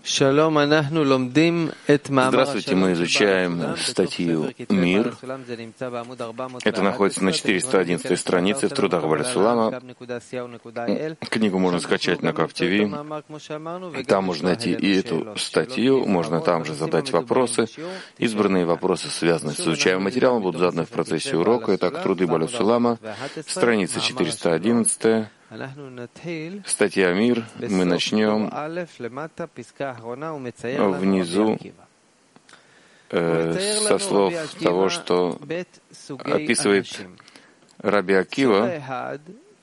Здравствуйте, мы изучаем статью «Мир». Это находится на 411 странице в трудах Бааля Сулама. Книгу можно скачать на KafTV. Там можно найти и эту статью, можно там же задать вопросы. Избранные вопросы, связанные с изучаемым материалом, будут заданы в процессе урока. Итак, труды Бааля Сулама, страница 411. Статья «Мир». Мы начнем внизу со слов того, что описывает Раби Акива.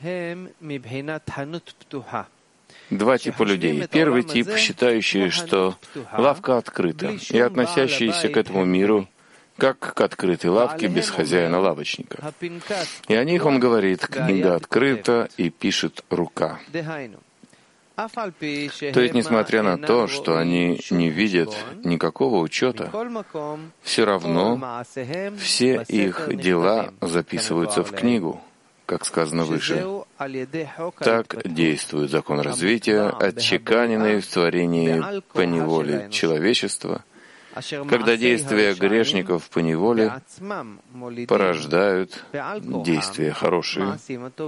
Два типа людей. Первый тип, считающий, что лавка открыта, и относящийся к этому миру как к открытой лавке без хозяина-лавочника. И о них он говорит: книга открыта и пишет рука. То есть, несмотря на то, что они не видят никакого учета, все равно все их дела записываются в книгу, как сказано выше. Так действует закон развития, отчеканенный в творении поневоле человечества, когда действия грешников поневоле порождают действия хорошие.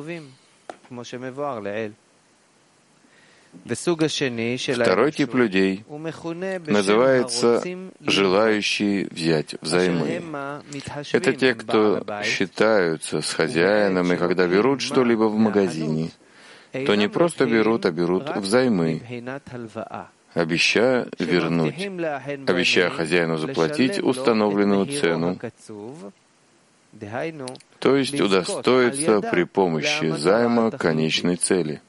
Второй тип людей называется «желающие взять взаймы». Это те, кто считаются с хозяином, и когда берут что-либо в магазине, то не просто берут, а берут взаймы, обещая вернуть, обещая хозяину заплатить установленную цену, то есть удостоиться при помощи займа конечной цели.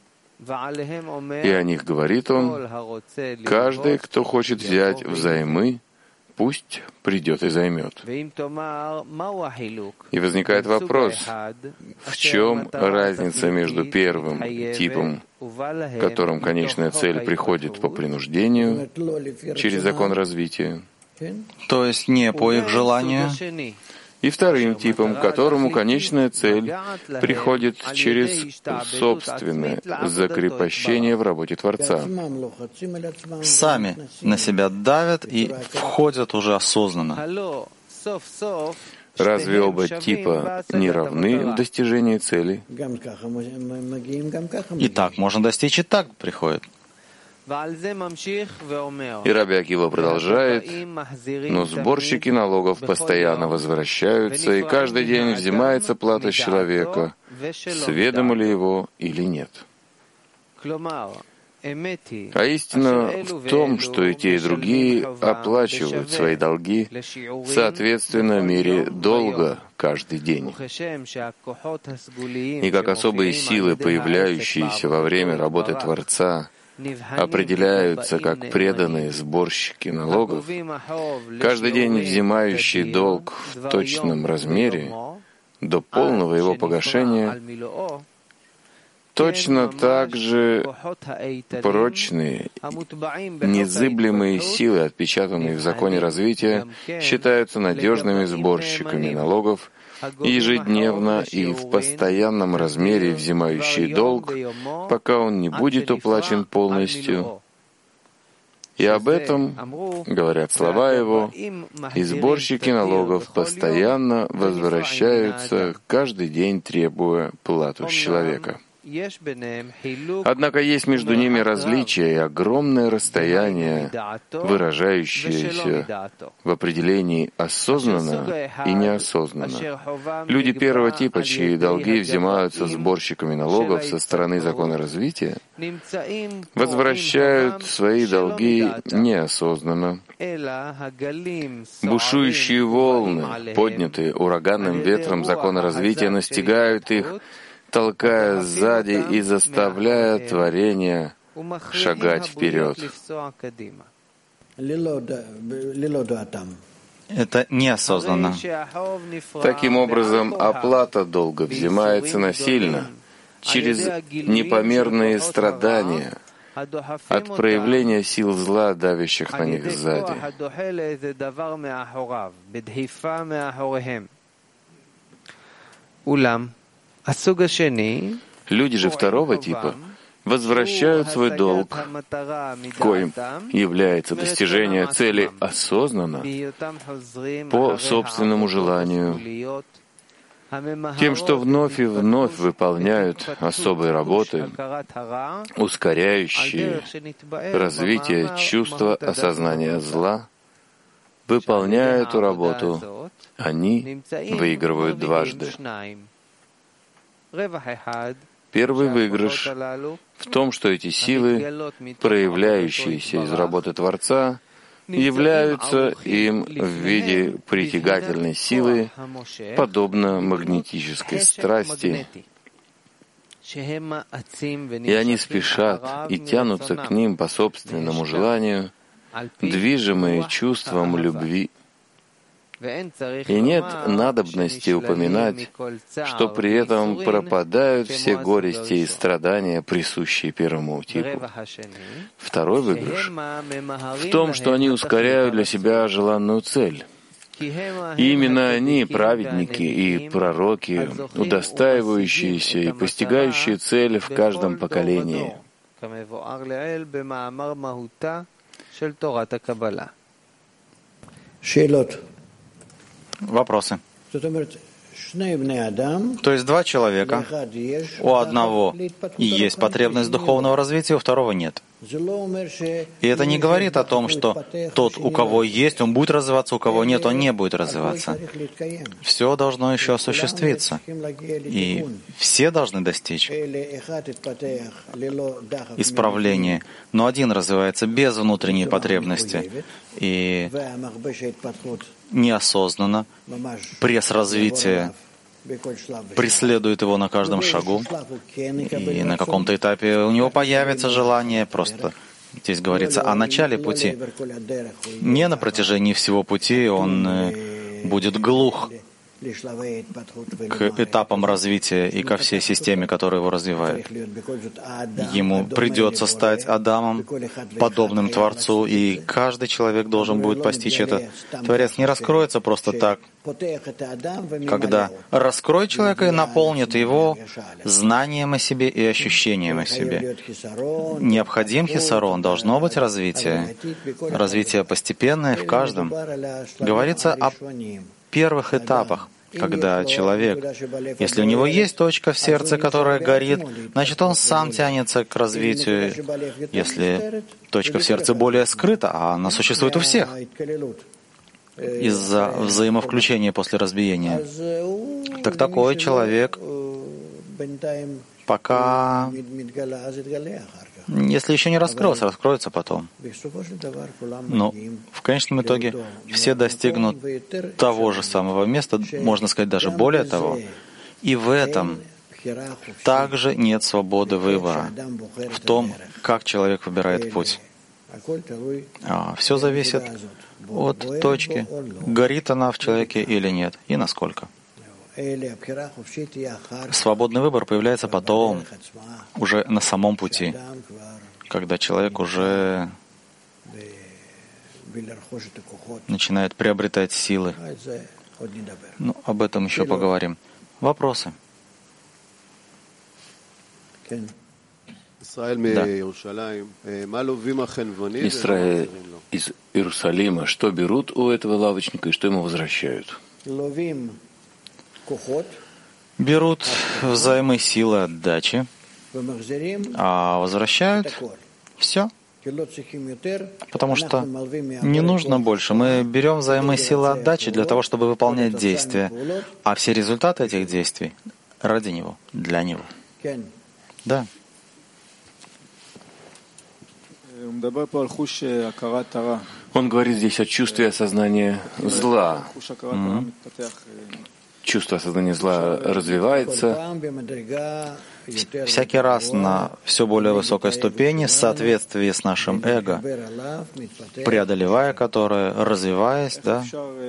И о них говорит он: каждый, кто хочет взять взаймы, пусть придет и займет. И возникает вопрос, в чем разница между первым типом, в котором конечная цель приходит по принуждению, через закон развития, то есть не по их желанию, и вторым типом, к которому конечная цель приходит через собственное закрепощение в работе Творца. Сами на себя давят и входят уже осознанно. Разве оба типа не равны в достижении цели? И так можно достичь, и так приходит. И Раби Акива продолжает: но сборщики налогов постоянно возвращаются, и каждый день взимается плата с человека, сведомо ли его или нет. А истина в том, что и те, и другие оплачивают свои долги, соответственно, мере долга каждый день. И как особые силы, появляющиеся во время работы Творца, определяются как преданные сборщики налогов, каждый день взимающие долг в точном размере до полного его погашения, точно так же прочные, незыблемые силы, отпечатанные в законе развития, считаются надежными сборщиками налогов, ежедневно и в постоянном размере взимающий долг, пока он не будет уплачен полностью. И об этом говорят слова его, и сборщики налогов постоянно возвращаются, каждый день требуя плату с человека. Однако есть между ними различия и огромное расстояние, выражающееся в определении осознанно и неосознанно. Люди первого типа, чьи долги взимаются сборщиками налогов со стороны закона развития, возвращают свои долги неосознанно. Бушующие волны, поднятые ураганным ветром закона развития, настигают их, толкая сзади и заставляя творение шагать вперед. Это неосознанно. Таким образом, оплата долга взимается насильно, через непомерные страдания, от проявления сил зла, давящих на них сзади. Люди же второго типа возвращают свой долг, коим является достижение цели осознанно, по собственному желанию, тем, что вновь и вновь выполняют особые работы, ускоряющие развитие чувства осознания зла. Выполняя эту работу, они выигрывают дважды. Первый выигрыш в том, что эти силы, проявляющиеся из работы Творца, являются им в виде притягательной силы, подобно магнетической страсти, и они спешат и тянутся к ним по собственному желанию, движимые чувством любви. И нет надобности упоминать, что при этом пропадают все горести и страдания, присущие первому типу. Второй выигрыш в том, что они ускоряют для себя желанную цель. И именно они, праведники и пророки, удостаивающиеся и постигающие цель в каждом поколении. Вопросы. То есть два человека, у одного есть потребность духовного развития, у второго нет. И это не говорит о том, что тот, у кого есть, он будет развиваться, у кого нет, он не будет развиваться. Все должно еще осуществиться. И все должны достичь исправления. Но один развивается без внутренней потребности и неосознанно. Пресс развития преследует его на каждом шагу, и на каком-то этапе у него появится желание, просто здесь говорится о начале пути. Не на протяжении всего пути он будет глух к этапам развития и ко всей системе, которая его развивает. Ему придется стать Адамом, подобным Творцу, и каждый человек должен будет постичь это. Творец не раскроется просто так. Когда раскроет человека и наполнит его знанием о себе и ощущением о себе. Необходим хисарон, должно быть развитие. Развитие постепенное в каждом. Говорится о первых этапах, когда человек, если у него есть точка в сердце, которая горит, значит, он сам тянется к развитию. Если точка в сердце более скрыта, а она существует у всех, из-за взаимовключения после разбиения, так такой человек пока, если еще не раскрылся, раскроется потом. Но в конечном итоге все достигнут того же самого места, можно сказать, даже более того. И в этом также нет свободы выбора, в том, как человек выбирает путь. Все зависит от точки, горит она в человеке или нет, и насколько. Свободный выбор появляется потом, уже на самом пути, когда человек уже начинает приобретать силы. Ну, об этом еще поговорим. Вопросы? Да. Израиль из Иерусалима, что берут у этого лавочника и что ему возвращают? Берут взаймы силы отдачи, а возвращают все. Потому что не нужно больше. Мы берем взаймы силы отдачи для того, чтобы выполнять действия, а все результаты этих действий ради него, для него. Да. Он говорит здесь о чувстве осознания зла. Чувство осознания зла развивается всякий раз на все более высокой ступени в соответствии с нашим эго, преодолевая которое, развиваясь, да.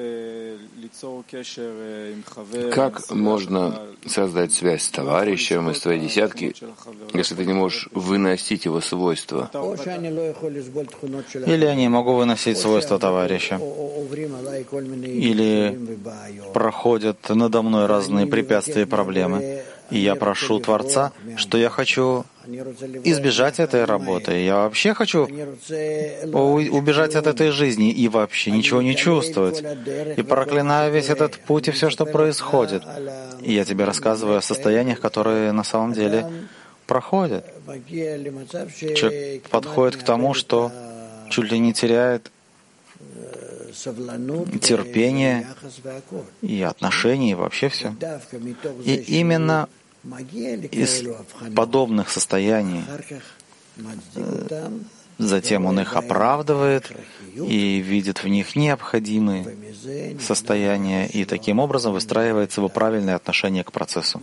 Как можно создать связь с товарищем из твоей десятки, если ты не можешь выносить его свойства? Или я не могу выносить свойства товарища, или проходят надо мной разные препятствия и проблемы. И я прошу Творца, что я хочу избежать этой работы. Я вообще хочу убежать от этой жизни и вообще ничего не чувствовать. И проклинаю весь этот путь и все, что происходит. И я тебе рассказываю о состояниях, которые на самом деле проходят. Человек подходит к тому, что чуть ли не теряет терпение и отношения, и вообще все. И именно из подобных состояний затем он их оправдывает и видит в них необходимые состояния, и таким образом выстраивается его правильное отношение к процессу.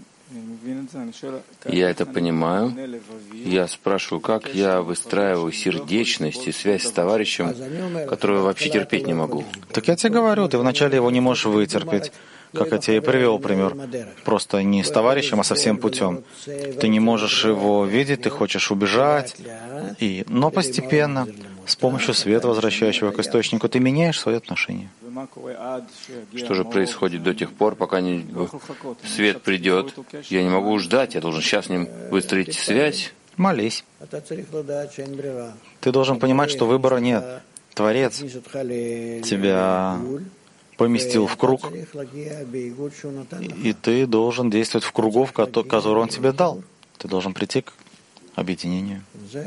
Я это понимаю. Я спрашиваю, как я выстраиваю сердечность и связь с товарищем, которого вообще терпеть не могу. Так я тебе говорю, ты вначале его не можешь вытерпеть, как я тебе и привел пример. Просто не с товарищем, а со всем путем. Ты не можешь его видеть, ты хочешь убежать. Но постепенно, с помощью света, возвращающего к источнику, ты меняешь свои отношения. Что же происходит до тех пор, пока свет придет? Я не могу ждать, я должен сейчас с ним выстроить связь. Молись. Ты должен понимать, что выбора нет. Творец тебя поместил в круг, и ты должен действовать в кругу, который он тебе дал. Ты должен прийти к объединению.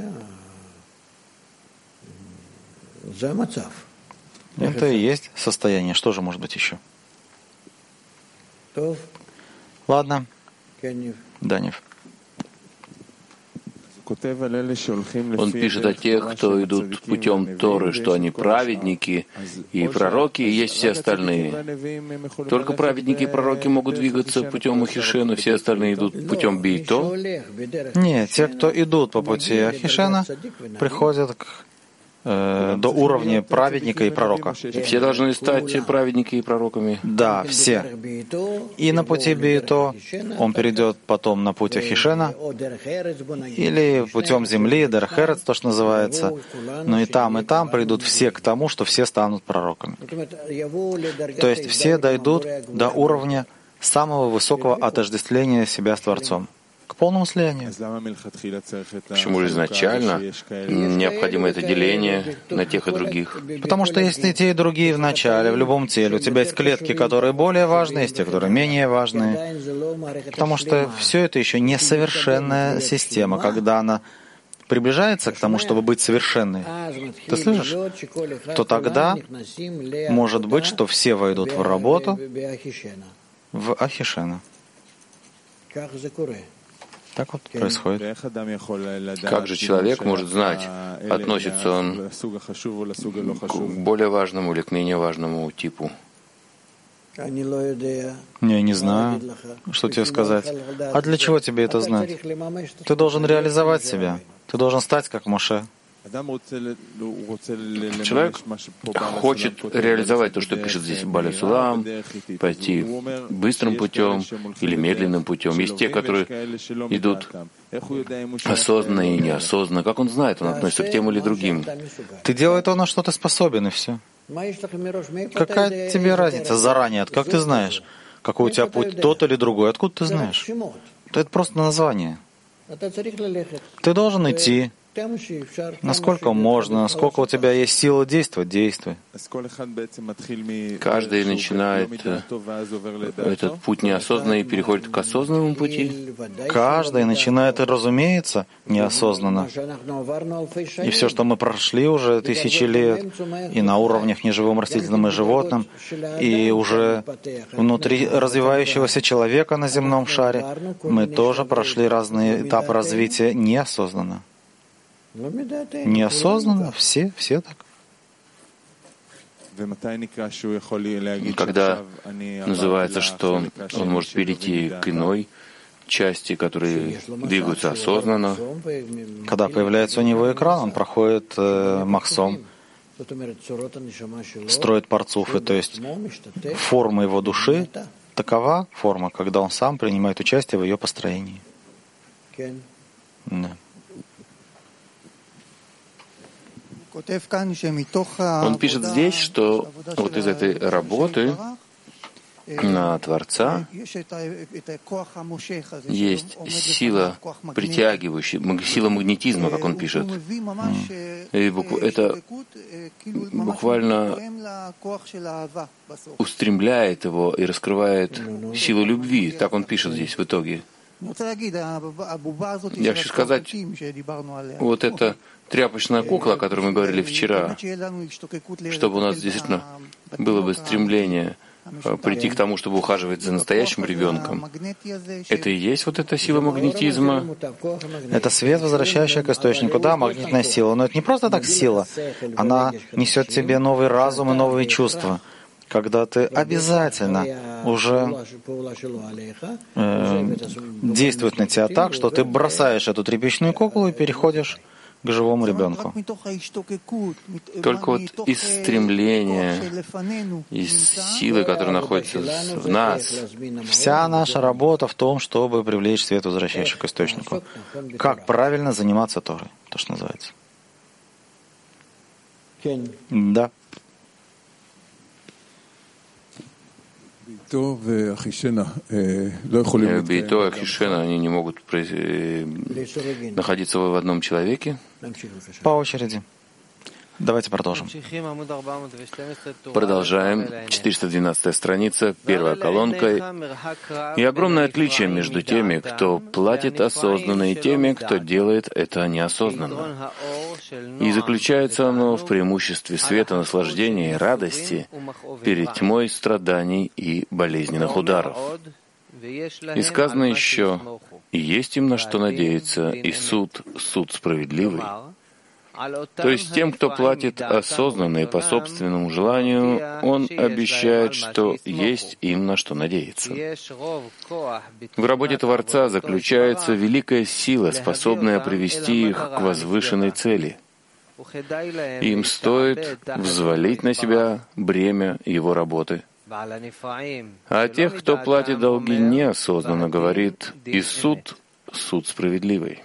Это и есть состояние. Что же может быть еще? Ладно. Данев. Он пишет о тех, кто идут путем Торы, что они праведники и пророки, и есть все остальные. Только праведники и пророки могут двигаться путем Ахишена, все остальные идут путем Бейто. Нет, те, кто идут по пути Ахишена, приходят до уровня праведника и пророка. Все должны стать праведниками и пророками? Да, все. И на пути Бейто он перейдет потом на путь Ахишена, или путем земли, Дерех Эрец, то, что называется. Но и там придут все к тому, что все станут пророками. То есть все дойдут до уровня самого высокого отождествления себя с Творцом, к полному слиянию. Почему же изначально необходимо это деление на тех и других? Потому что есть и те, и другие в начале, в любом теле. У тебя есть клетки, которые более важны, есть те, которые менее важны. Потому что все это еще несовершенная система. Когда она приближается к тому, чтобы быть совершенной, ты слышишь? То тогда может быть, что все войдут в работу в Ахишена. Так вот происходит. Как же человек может знать, относится он к более важному или к менее важному типу? Я не знаю, что тебе сказать. А для чего тебе это знать? Ты должен реализовать себя. Ты должен стать как Моше. Человек хочет реализовать то, что пишет здесь Бааль Сулам, пойти быстрым путем или медленным путем. Есть те, которые идут осознанно и неосознанно. Как он знает, он относится к тем или другим? Ты делай то, на что ты способен, и все. Какая тебе разница заранее? Как ты знаешь, какой у тебя путь, тот или другой? Откуда ты знаешь? Это просто название. Ты должен идти. Насколько можно, насколько у тебя есть сила действовать, действуй. Каждый начинает этот путь неосознанно и переходит к осознанному пути. Каждый начинает, разумеется, неосознанно. И все, что мы прошли уже тысячи лет, и на уровнях неживым, растительным и животным, и уже внутри развивающегося человека на земном шаре, мы тоже прошли разные этапы развития неосознанно. Неосознанно, все так. Когда называется, что он может перейти к иной части, которые двигаются осознанно. Когда появляется у него экран, он проходит махсом, строит парцуфы, то есть форма его души такова форма, когда он сам принимает участие в ее построении. Да. Он пишет здесь, что вот из этой работы на Творца есть сила притягивающая, сила магнетизма, как он пишет. И это буквально устремляет его и раскрывает силу любви. Так он пишет здесь в итоге. Я хочу сказать, вот эта тряпочная кукла, о которой мы говорили вчера, чтобы у нас действительно было бы стремление прийти к тому, чтобы ухаживать за настоящим ребенком. Это и есть вот эта сила магнетизма. Это свет, возвращающий к источнику. Да, магнитная сила. Но это не просто так сила. Она несет в тебе новый разум и новые чувства. Когда ты обязательно уже действует на тебя так, что ты бросаешь эту тряпичную куклу и переходишь к живому ребенку. Только вот из стремления, из силы, которая находится в нас. Вся наша работа в том, чтобы привлечь свет, возвращающий к источнику. Как правильно заниматься Торой, то, что называется. Да. Бейто и Ахишена, они не могут находиться в одном человеке. По очереди. Давайте продолжим. Продолжаем. 412 страница, первая колонка. И огромное отличие между теми, кто платит осознанно, и теми, кто делает это неосознанно. И заключается оно в преимуществе света, наслаждения и радости перед тьмой страданий и болезненных ударов. И сказано еще, и есть им на что надеяться, и суд справедливый. То есть тем, кто платит осознанно и по собственному желанию, он обещает, что есть им на что надеяться. В работе Творца заключается великая сила, способная привести их к возвышенной цели. Им стоит взвалить на себя бремя его работы. А тех, кто платит долги неосознанно, говорит, и суд справедливый.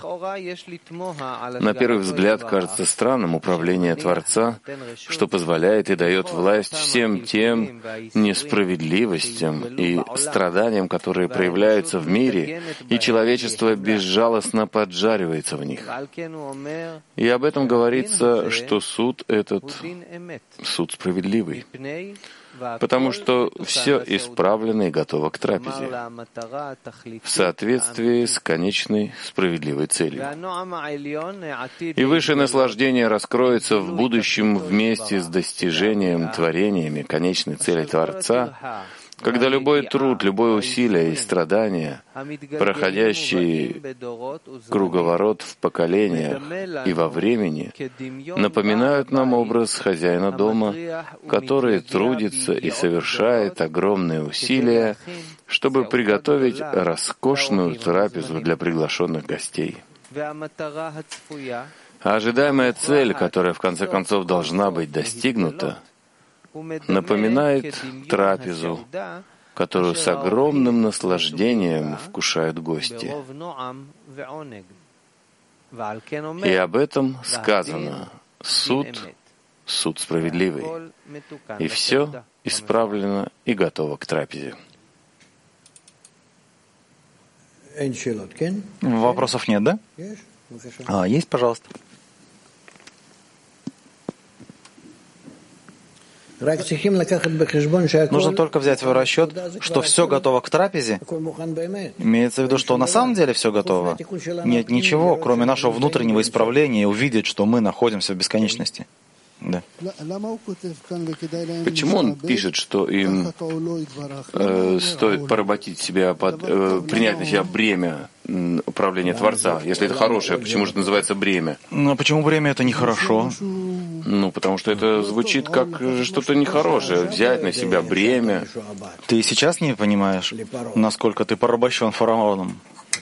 На первый взгляд кажется странным управление Творца, что позволяет и дает власть всем тем несправедливостям и страданиям, которые проявляются в мире, и человечество безжалостно поджаривается в них. И об этом говорится, что суд этот суд справедливый, потому что все исправлено и готово к трапезе в соответствии с конечной справедливой целью. И высшее наслаждение раскроется в будущем вместе с достижением творениями конечной цели Творца, когда любой труд, любое усилие и страдания, проходящие круговорот в поколениях и во времени, напоминают нам образ хозяина дома, который трудится и совершает огромные усилия, чтобы приготовить роскошную трапезу для приглашенных гостей. А ожидаемая цель, которая в конце концов должна быть достигнута, напоминает трапезу, которую с огромным наслаждением вкушают гости. И об этом сказано: суд справедливый, и все исправлено и готово к трапезе. Вопросов нет, да? Есть, пожалуйста. Нужно только взять в расчет, что все готово к трапезе. Имеется в виду, что на самом деле все готово. Нет ничего, кроме нашего внутреннего исправления, и увидеть, что мы находимся в бесконечности. Да. Почему он пишет, что им стоит поработить себя, принять на себя бремя управления Творца? Если это хорошее, почему же это называется бремя? Ну, почему бремя это нехорошо? Потому что это звучит как что-то нехорошее. Взять на себя бремя. Ты и сейчас не понимаешь, насколько ты порабощен фараоном?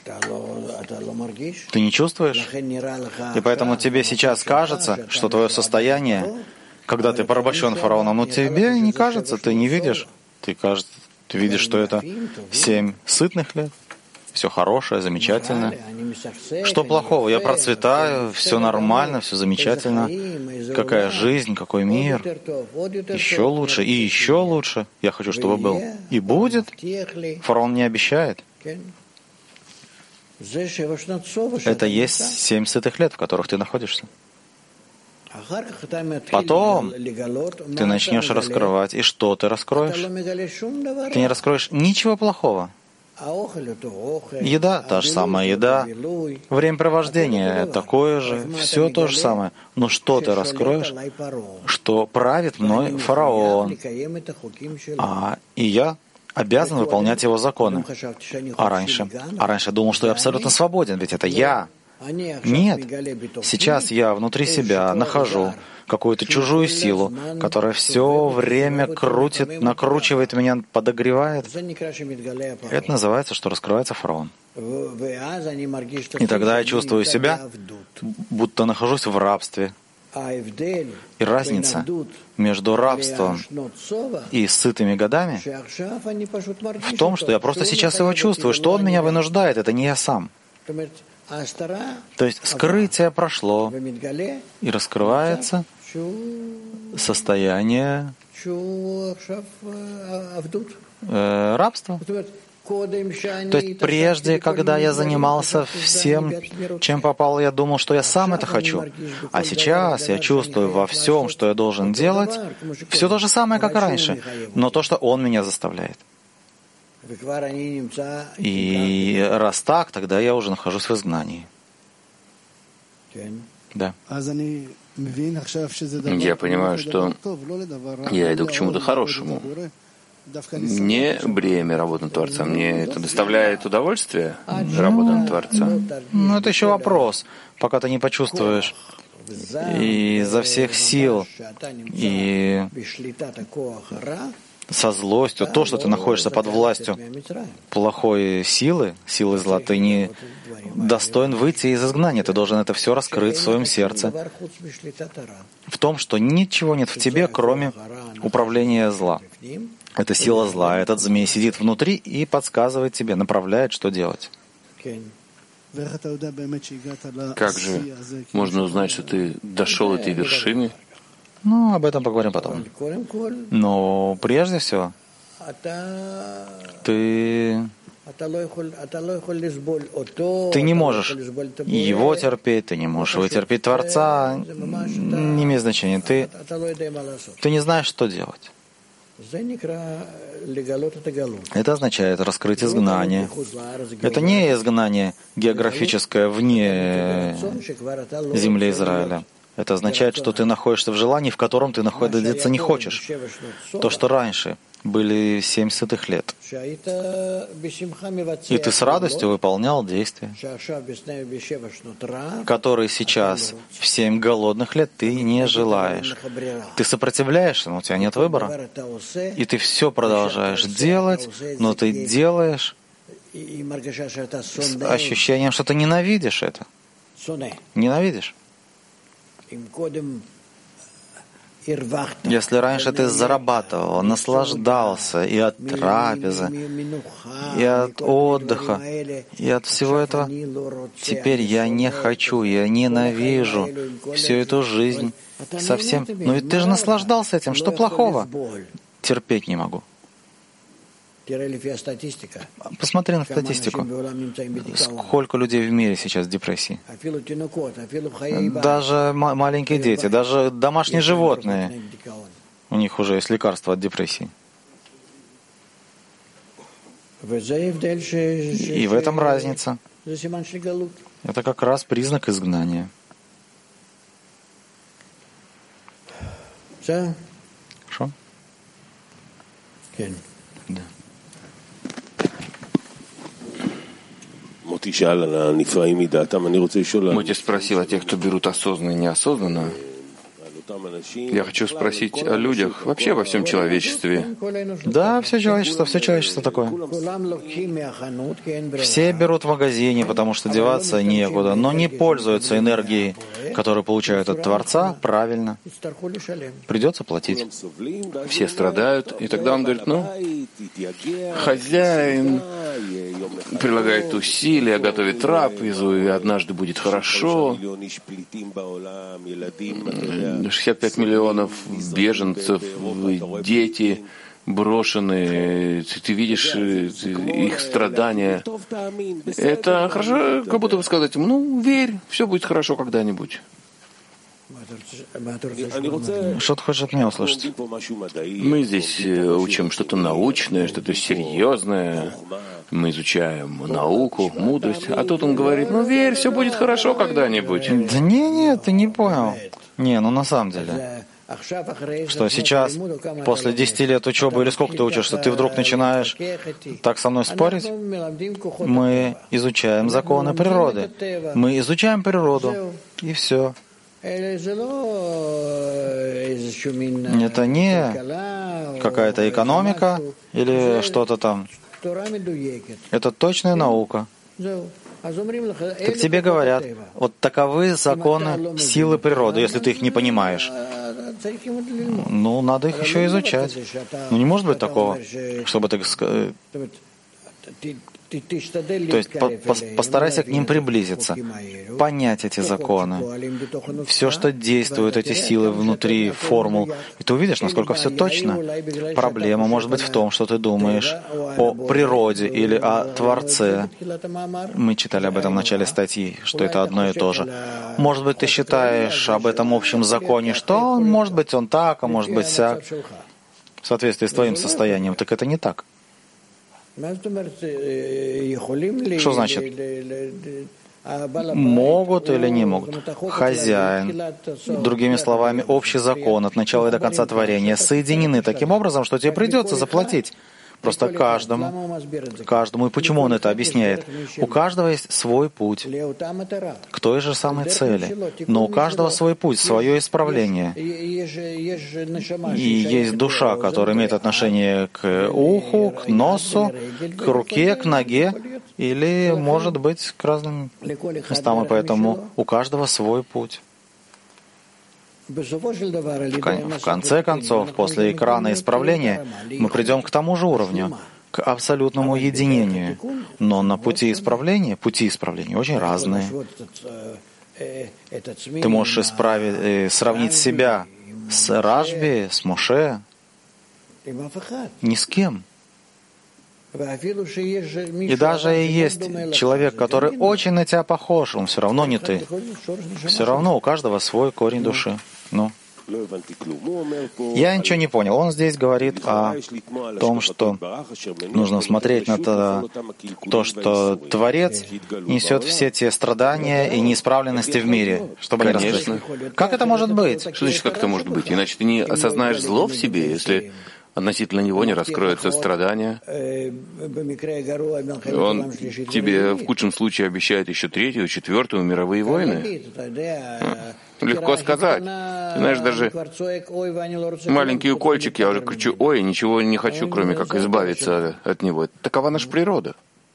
Ты не чувствуешь? И поэтому тебе сейчас кажется, что твое состояние, когда ты порабощен фараоном, но тебе не кажется, ты не видишь. Ты видишь, что это 7 сытных лет. все хорошее, замечательное. Что плохого? Я процветаю, все нормально, все замечательно. Какая жизнь, какой мир. Еще лучше и еще лучше. Я хочу, чтобы был. И будет. Фараон не обещает. Это есть 7 сытых лет, в которых ты находишься. Потом ты начнешь раскрывать. И что ты раскроешь? Ты не раскроешь ничего плохого. Еда — та же самая еда. Времяпровождение — такое же. Все то же самое. Но что ты раскроешь? Что правит мной фараон. И я обязан выполнять его законы. А раньше я думал, что я абсолютно свободен, ведь это я. Нет. Сейчас я внутри себя нахожу какую-то чужую силу, которая все время крутит, накручивает меня, подогревает. Это называется, что раскрывается фараон. И тогда я чувствую себя, будто нахожусь в рабстве. И разница между рабством и сытыми годами в том, что я просто сейчас его чувствую, что он меня вынуждает, это не я сам. То есть скрытие прошло, и раскрывается состояние рабства. То есть прежде, когда я занимался всем, чем попало, я думал, что я сам это хочу. А сейчас я чувствую во всем, что я должен делать, все то же самое, как и раньше, но то, что он меня заставляет. И раз так, тогда я уже нахожусь в изгнании. Да. Я понимаю, что я иду к чему-то хорошему. Не бремя работы над Творцом. Мне это доставляет удовольствие, работа над Творцом. Ну, это еще вопрос. Пока ты не почувствуешь и изо всех сил, и со злостью, то, что ты находишься под властью плохой силы зла, ты не достоин выйти из изгнания. Ты должен это все раскрыть в своем сердце. В том, что ничего нет в тебе, кроме управления зла. Это сила зла. Этот змей сидит внутри и подсказывает тебе, направляет, что делать. Как же можно узнать, что ты дошел этой вершины? Ну, об этом поговорим потом. Но прежде всего, ты не можешь его терпеть, ты не можешь вытерпеть Творца, не имеет значения. Ты не знаешь, что делать. Это означает раскрыть изгнание. Это не изгнание географическое вне земли Израиля. Это означает, что ты находишься в желании, в котором ты находиться не хочешь. То, что раньше были 7 сытых лет. И ты с радостью выполнял действия, которые сейчас в 7 голодных лет ты не желаешь. Ты сопротивляешься, но у тебя нет выбора. И ты все продолжаешь делать, но ты делаешь с ощущением, что ты ненавидишь это. Ненавидишь. Если раньше ты зарабатывал, наслаждался и от трапезы, и от отдыха, и от всего этого, теперь я не хочу, я ненавижу всю эту жизнь совсем. Но ведь ты же наслаждался этим, что плохого? Терпеть не могу. Посмотри на статистику. Сколько людей в мире сейчас в депрессии? Даже маленькие дети, даже домашние животные. У них уже есть лекарства от депрессии. И в этом разница. Это как раз признак изгнания. Хорошо? Да. Моти спросил о тех, кто берут осознанно и неосознанно. Я хочу спросить о людях, вообще во всем человечестве. Да, все человечество такое. Все берут в магазине, потому что деваться некуда, но не пользуются энергией, которую получают от Творца, правильно. Придется платить. Все страдают, и тогда он говорит, хозяин прилагает усилия, готовит трапезу, и однажды будет хорошо. 65 миллионов беженцев, дети брошенные, ты видишь их страдания. Это хорошо, как будто бы сказать, верь, все будет хорошо когда-нибудь. Что ты хочешь от меня услышать? Мы здесь учим что-то научное, что-то серьезное. Мы изучаем науку, мудрость. А тут он говорит, верь, все будет хорошо когда-нибудь. Да нет, ты не понял. На самом деле. Что сейчас, после 10 лет учебы, или сколько ты учишься, ты вдруг начинаешь так со мной спорить? Мы изучаем законы природы. Мы изучаем природу, и все. Это не какая-то экономика или что-то там. Это точная наука. Так тебе говорят, вот таковы законы силы природы, если ты их не понимаешь. Надо их еще изучать. Не может быть такого, чтобы ты... То есть постарайся к ним приблизиться, понять эти законы, все, что действует, эти силы внутри формул, и ты увидишь, насколько все точно. Проблема может быть в том, что ты думаешь о природе или о Творце. Мы читали об этом в начале статьи, что это одно и то же. Может быть, ты считаешь об этом общем законе, что может быть он так, а может быть сяк, в соответствии с твоим состоянием. Так это не так. Что значит? Могут или не могут? Хозяин, другими словами, общий закон от начала и до конца творения соединены таким образом, что тебе придется заплатить. Просто каждому. И почему он это объясняет? У каждого есть свой путь к той же самой цели. Но у каждого свой путь, свое исправление. И есть душа, которая имеет отношение к уху, к носу, к руке, к ноге, или, может быть, к разным местам. И поэтому у каждого свой путь. В конце концов, после экрана исправления, мы придем к тому же уровню, к абсолютному единению. Но на пути исправления очень разные. Ты можешь сравнить себя с Рашби, с Моше, ни с кем. И даже есть человек, который очень на тебя похож, он все равно не ты. Все равно у каждого свой корень души. Я ничего не понял. Он здесь говорит о том, что нужно смотреть на то, что Творец несет все те страдания и неисправленности в мире, чтобы не раскрыть. Как это может быть? Что значит, как это может быть? Иначе ты не осознаешь зло в себе, если относительно него не раскроются страдания. Он тебе в худшем случае обещает еще 3-ю, 4-ю мировые войны. Легко сказать. Знаешь, даже маленький укольчик, я уже кричу, ой, ничего не хочу, кроме как избавиться от него. Такова наша природа.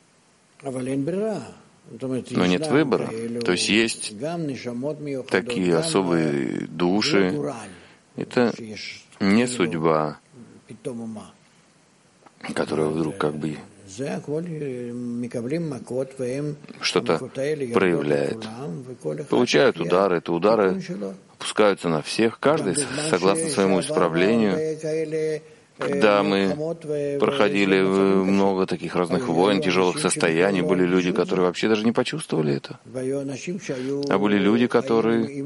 Но нет выбора. То есть есть такие особые души. Это не судьба, которая вдруг как бы что-то проявляет. Получают удары, это удары опускаются на всех, каждый согласно своему исправлению. Когда мы проходили много таких разных войн, тяжелых состояний, были люди, которые вообще даже не почувствовали это. А были люди, которые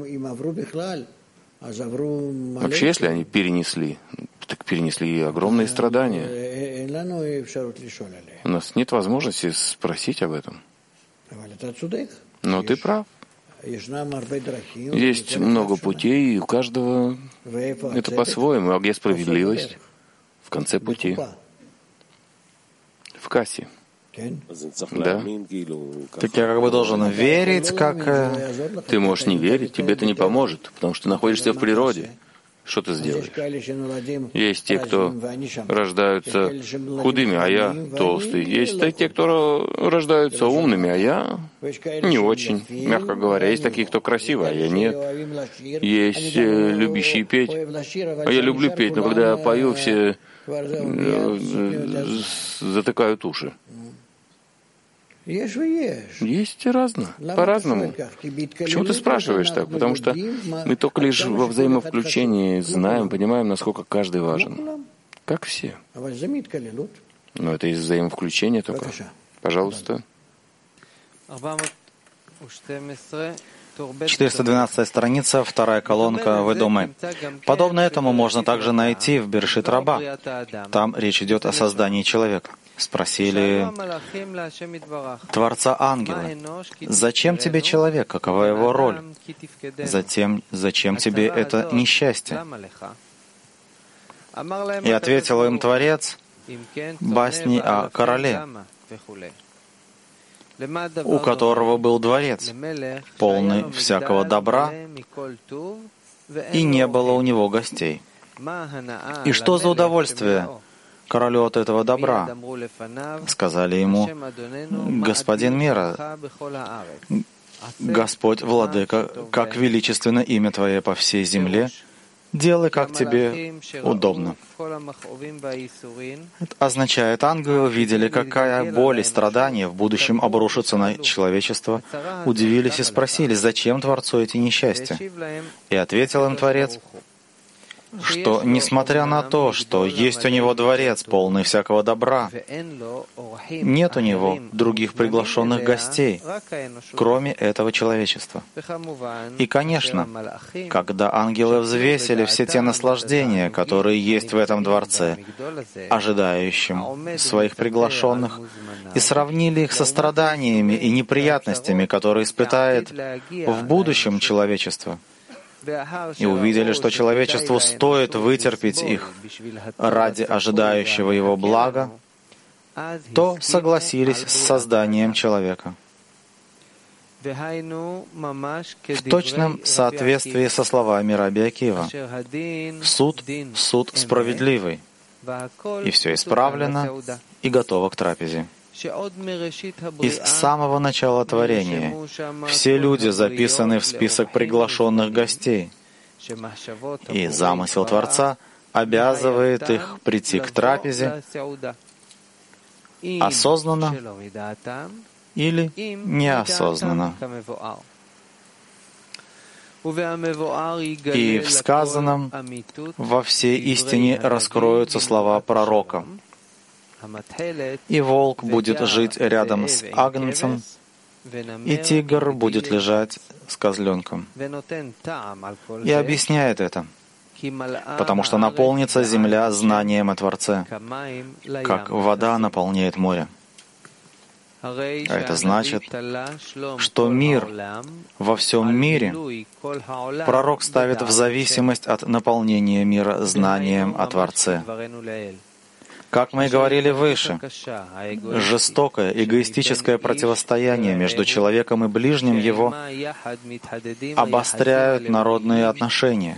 вообще, если они перенесли, так перенесли и огромные страдания. У нас нет возможности спросить об этом. Но ты прав. Есть много путей, и у каждого это по-своему. А где справедливость? В конце пути. В кассе. Да. Так я как бы должен верить, как... Ты можешь не верить, тебе это не поможет, потому что ты находишься в природе. Что ты сделаешь? Есть те, кто рождаются худыми, а я толстый. Есть те, кто рождаются умными, а я не очень, мягко говоря. Есть такие, кто красивый, а я нет. Есть любящие петь, а я люблю петь, но когда я пою, все затыкают уши. Есть по-разному. Почему ты спрашиваешь так? Потому что мы только лишь во взаимовключении знаем, понимаем, насколько каждый важен. Как все. Но это из взаимовключения только. Пожалуйста. 412 страница, вторая колонка «Ведоме». Подобно этому можно также найти в Берешит Раба. Там речь идет о создании человека. Спросили Творца ангелы: «Зачем тебе человек? Какова его роль? Зачем тебе это несчастье?» И ответил им Творец басни о короле, у которого был дворец, полный всякого добра, и не было у него гостей. И что за удовольствие королю от этого добра? Сказали ему: «Господин мира, Господь, Владыка, как величественно имя Твое по всей земле, делай, как тебе удобно». Это означает, ангелы увидели, какая боль и страдания в будущем обрушатся на человечество, удивились и спросили: «Зачем Творцу эти несчастья?» И ответил им Творец, что, несмотря на то, что есть у него дворец, полный всякого добра, нет у него других приглашенных гостей, кроме этого человечества. И, конечно, когда ангелы взвесили все те наслаждения, которые есть в этом дворце, ожидающим своих приглашенных, и сравнили их со страданиями и неприятностями, которые испытает в будущем человечество, и увидели, что человечеству стоит вытерпеть их ради ожидающего его блага, то согласились с созданием человека. В точном соответствии со словами Раби Акива: «Суд справедливый, и все исправлено и готово к трапезе». И с самого начала творения все люди записаны в список приглашенных гостей, и замысел Творца обязывает их прийти к трапезе осознанно или неосознанно. И в сказанном во всей истине раскроются слова пророка: «И волк будет жить рядом с агнцем, и тигр будет лежать с козленком». И объясняет это, потому что наполнится земля знанием о Творце, как вода наполняет море. Это значит, что мир во всем мире пророк ставит в зависимость от наполнения мира знанием о Творце. Как мы и говорили выше, жестокое, эгоистическое противостояние между человеком и ближним его обостряют народные отношения.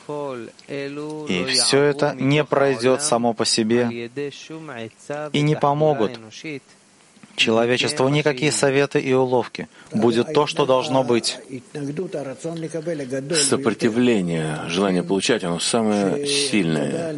И все это не пройдет само по себе и не помогут человечеству никакие советы и уловки. Будет то, что должно быть. Сопротивление, желание получать, оно самое сильное.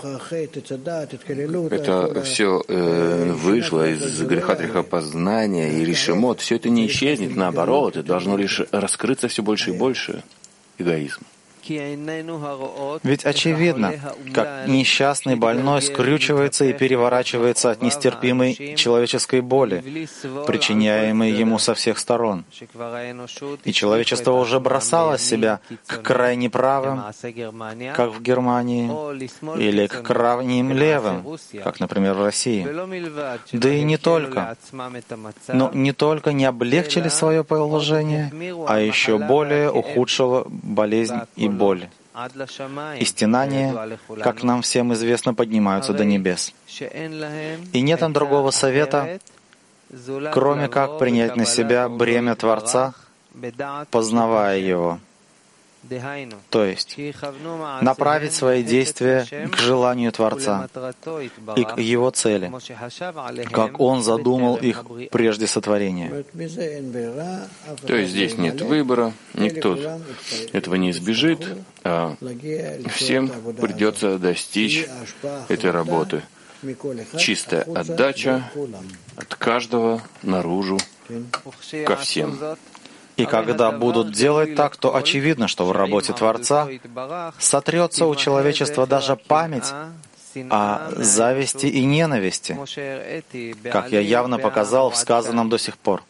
Это все вышло из греха грехопознания и решимот. Все это не исчезнет, наоборот, это должно лишь раскрыться все больше и больше. Эгоизм. Ведь очевидно, как несчастный больной скрючивается и переворачивается от нестерпимой человеческой боли, причиняемой ему со всех сторон. И человечество уже бросало себя к крайне правым, как в Германии, или к крайним левым, как, например, в России. Да и не только. Но не только не облегчили свое положение, а еще более ухудшило болезнь и боль. И стенания, как нам всем известно, поднимаются до небес. И нет им другого совета, кроме как принять на себя бремя Творца, познавая Его. То есть направить свои действия к желанию Творца и к Его цели, как Он задумал их прежде сотворения. То есть здесь нет выбора, никто этого не избежит, а всем придется достичь этой работы. Чистая отдача от каждого наружу ко всем. И когда будут делать так, то очевидно, что в работе Творца сотрется у человечества даже память о зависти и ненависти, как я явно показал в сказанном до сих пор.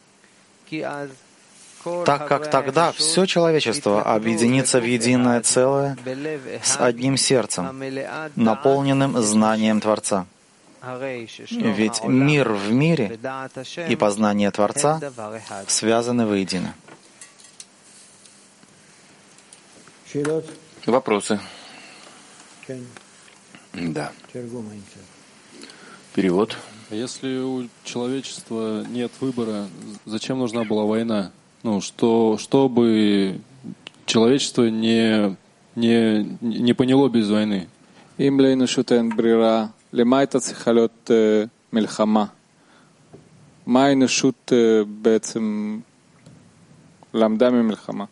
Так как тогда все человечество объединится в единое целое с одним сердцем, наполненным знанием Творца. Ведь мир в мире и познание Творца связаны воедино. Вопросы? Да. Перевод. Если у человечества нет выбора, зачем нужна была война? Чтобы человечество не поняло без войны. אם לאנושות אין ברירה, למה הייתה צריכה להיות מלחמה? מה האנושות בעצם למדה ממלחמה?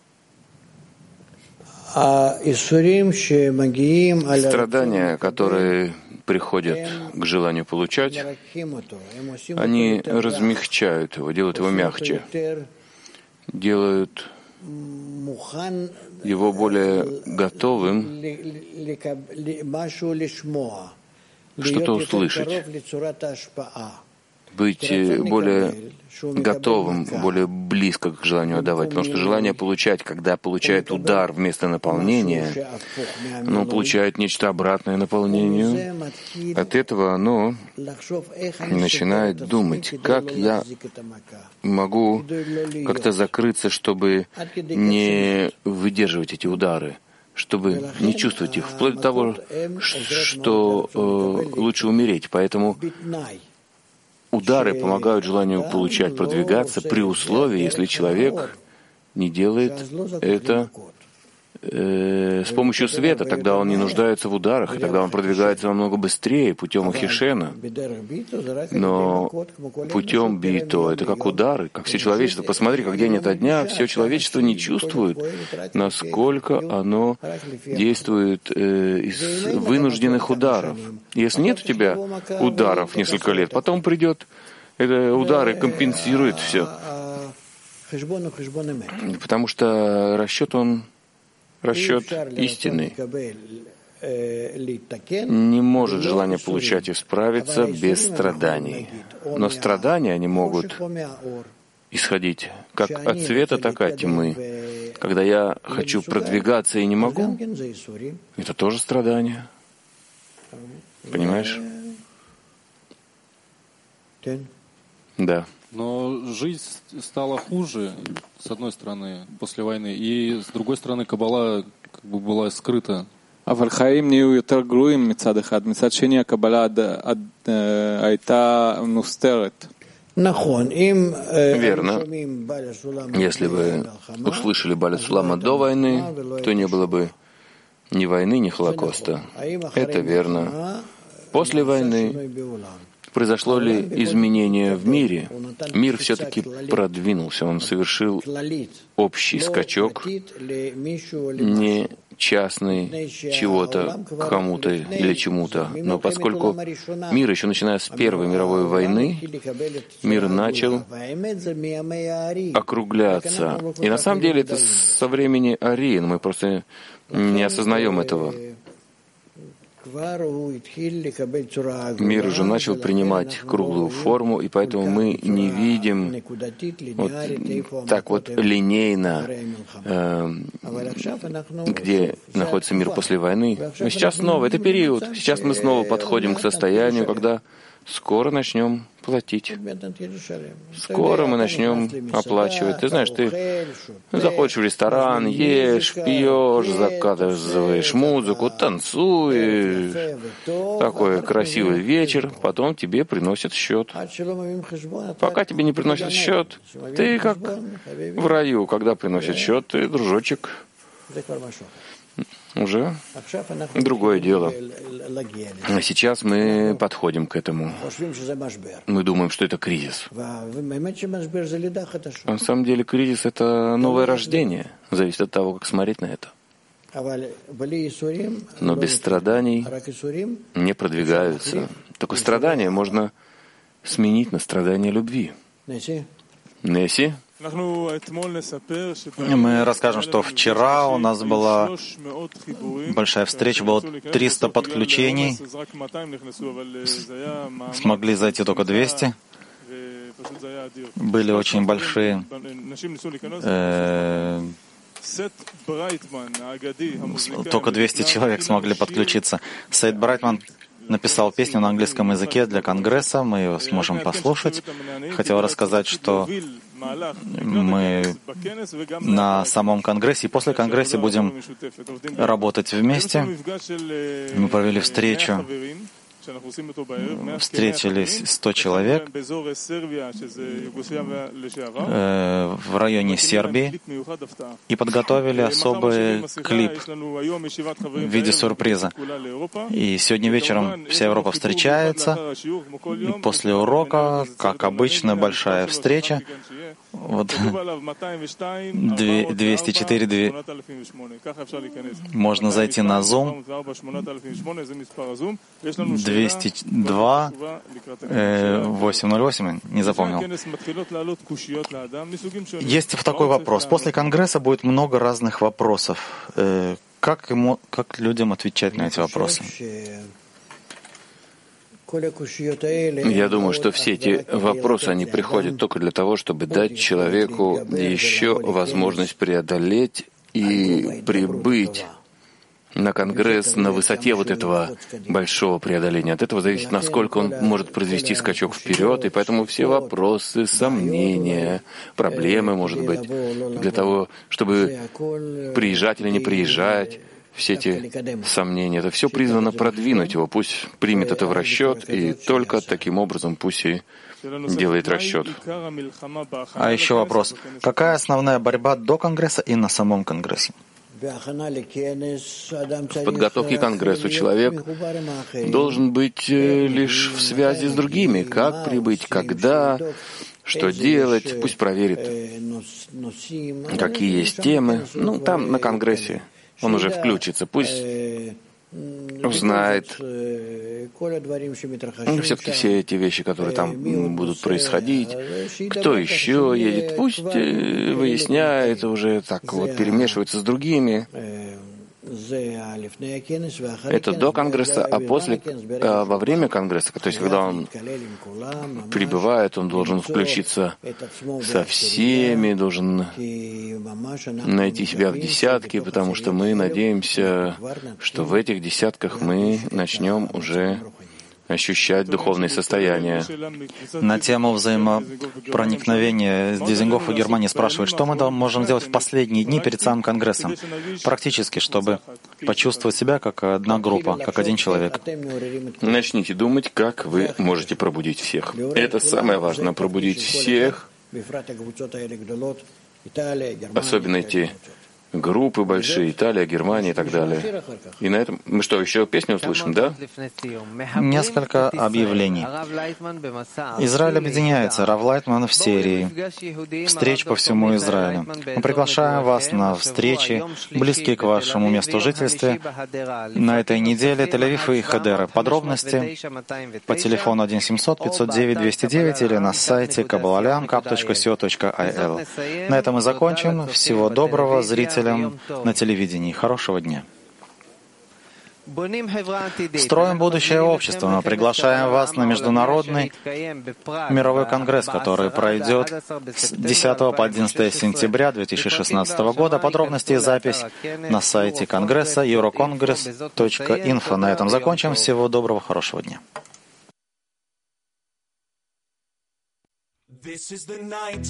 Страдания, которые приходят к желанию получать, они размягчают его, делают его мягче, делают его более готовым что-то услышать, быть более готовым, более близко к желанию отдавать. Потому что желание получать, когда получает удар вместо наполнения, оно получает нечто обратное наполнению. От этого оно начинает думать, как я могу как-то закрыться, чтобы не выдерживать эти удары, чтобы не чувствовать их, вплоть до того, что лучше умереть. Поэтому удары помогают желанию получать, продвигаться при условии, если человек не делает это с помощью света, тогда он не нуждается в ударах, и тогда он продвигается намного быстрее путем Ахишена. Но путем Бейто — это как удары, как все человечество. Посмотри, как день ото дня все человечество не чувствует, насколько оно действует из вынужденных ударов. Если нет у тебя ударов несколько лет, потом придет удары, компенсирует все. Потому что расчет истинный. Не может желание получать и справиться без страданий. Но страдания, они могут исходить как от света, так и от тьмы. Когда я хочу продвигаться и не могу, это тоже страдание. Понимаешь? Да. Но жизнь стала хуже, с одной стороны, после войны, и с другой стороны, Каббала как бы была скрыта. אבל חיים נהיו יותר גרועים מצד אחד, מצד שני הקבלה הייתה מוסתרת. Верно. Если бы услышали Баля Сулама до войны, то не было бы ни войны, ни Холокоста. Это верно. После войны произошло ли изменение в мире? Мир все-таки продвинулся, он совершил общий скачок, не частный чего-то к кому-то или чему-то. Но поскольку мир, еще начиная с Первой мировой войны, мир начал округляться. И на самом деле это со времени Арии, мы просто не осознаем этого. Мир уже начал принимать круглую форму, и поэтому мы не видим вот так вот линейно, где находится мир после войны. Но сейчас снова, это период. Сейчас мы снова подходим к состоянию, когда скоро начнем платить. Скоро мы начнем оплачивать. Ты знаешь, ты заходишь в ресторан, ешь, пьешь, заказываешь музыку, танцуешь. Такой красивый вечер, потом тебе приносят счет. Пока тебе не приносят счет, ты как в раю, когда приносят счет, ты, дружочек, уже другое дело. А сейчас мы подходим к этому. Мы думаем, что это кризис. А на самом деле кризис — это новое рождение. Зависит от того, как смотреть на это. Но без страданий не продвигаются. Только страдания можно сменить на страдания любви. Несси? Мы расскажем, что вчера у нас была большая встреча, было 300 подключений, смогли зайти только 200. Были очень большие только 200 человек смогли подключиться. Сет Брайтман написал песню на английском языке для Конгресса, мы ее сможем послушать. Хотел рассказать, что мы на самом Конгрессе и после Конгресса будем работать вместе. Мы провели встречу. Встретились 100 человек в районе Сербии и подготовили особый клип в виде сюрприза. И сегодня вечером вся Европа встречается. И после урока, как обычно, большая встреча. Вот 204, можно зайти на Zoom, 202, 808, не запомнил. Есть такой вопрос. После Конгресса будет много разных вопросов. Как людям отвечать на эти вопросы? Я думаю, что все эти вопросы, они приходят только для того, чтобы дать человеку еще возможность преодолеть и прибыть на Конгресс на высоте вот этого большого преодоления. От этого зависит, насколько он может произвести скачок вперед, и поэтому все вопросы, сомнения, проблемы, может быть, для того, чтобы приезжать или не приезжать, все эти сомнения, это все призвано продвинуть его. Пусть примет это в расчет, и только таким образом пусть и делает расчет. А еще вопрос. Какая основная борьба до Конгресса и на самом Конгрессе? В подготовке к Конгрессу человек должен быть лишь в связи с другими. Как прибыть, когда, что делать, пусть проверит, какие есть темы. Там на Конгрессе он уже включится, пусть узнает все-таки все эти вещи, которые там будут происходить. Кто еще едет, пусть выясняет, уже так вот перемешивается с другими. Это до Конгресса, а во время Конгресса, то есть когда он прибывает, он должен включиться со всеми, должен найти себя в десятке, потому что мы надеемся, что в этих десятках мы начнем уже ощущать духовные состояния. На тему взаимопроникновения Дизингоф и Германии спрашивают, что мы можем сделать в последние дни перед самым Конгрессом, практически, чтобы почувствовать себя как одна группа, как один человек. Начните думать, как вы можете пробудить всех. Это самое важное — пробудить всех, особенно эти группы большие, Италия, Германия и так далее. И на этом мы что, еще песню услышим, да? Несколько объявлений. Израиль объединяется. Рав Лайтман в серии встреч по всему Израилю. Мы приглашаем вас на встречи, близкие к вашему месту жительства. На этой неделе Тель-Авив и Хадера. Подробности по телефону 1-700-509-209 или на сайте kabbalah.co.il. На этом мы закончим. Всего доброго зрителям на телевидении. Хорошего дня. Строим будущее общество. Мы приглашаем вас на Международный мировой конгресс, который пройдет с 10 по 11 сентября 2016 года. Подробности и запись на сайте Конгресса eurocongress.info. На этом закончим. Всего доброго, хорошего дня. This is the night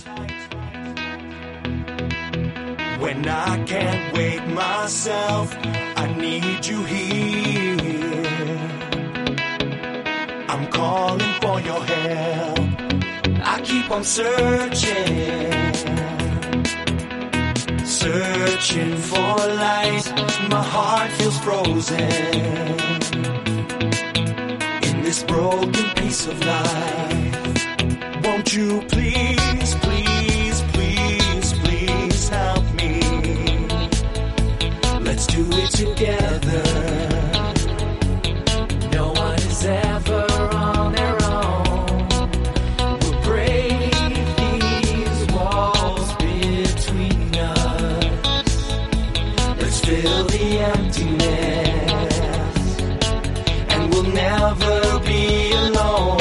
when I can't wait myself. I need you here. I'm calling for your help. I keep on searching, searching for light. My heart feels frozen in this broken piece of life. Won't you please, please, please, please help me? Let's do it together. No one is ever on their own. We'll break these walls between us. Let's fill the emptiness, and we'll never be alone.